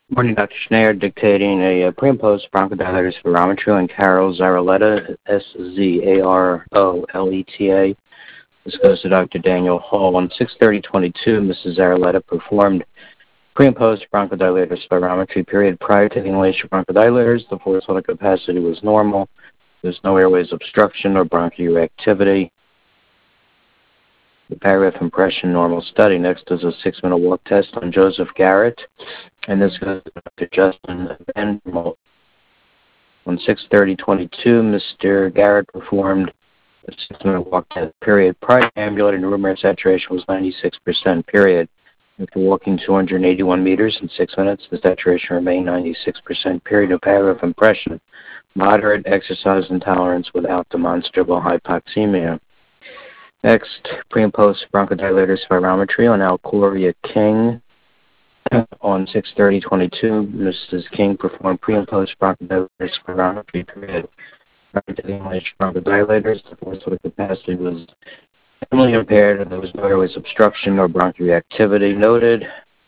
Morning, Dr. Schneider, dictating a pre- and post-bronchodilator spirometry on Carol Zaroleta, Szaroleta. This goes to Dr. Daniel Hall. On 6/30/22, Mrs. Zaroleta performed pre- and post-bronchodilator spirometry period prior to the inhalation of bronchodilators. The forced vital capacity was normal. There's no airways obstruction or bronchoreactivity. The paragraph impression normal study. Next is a 6-minute walk test on Joseph Garrett, and this goes to Justin Vandermolt. On 6/30/22, Mr. Garrett performed a 6-minute walk test period. Prior to ambulating, room air saturation was 96% period. After walking 281 meters in 6 minutes, the saturation remained 96% period. No paragraph impression. Moderate exercise intolerance without demonstrable hypoxemia. Next, pre- and post-bronchodilator spirometry on Alcoria King. On 6/30/22, Mrs. King performed pre- and post-bronchodilator spirometry period. Prior to the inhalation of bronchodilators, the forced vital capacity was minimally impaired and there was no airways obstruction or bronchoreactivity noted.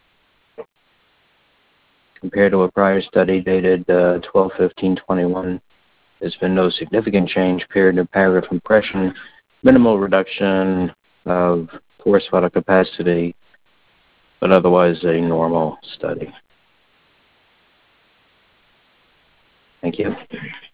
Compared to a prior study dated 12/15/21, there's been no significant change. Period of paragraph impression. Minimal reduction of forced vital capacity, but otherwise a normal study. Thank you.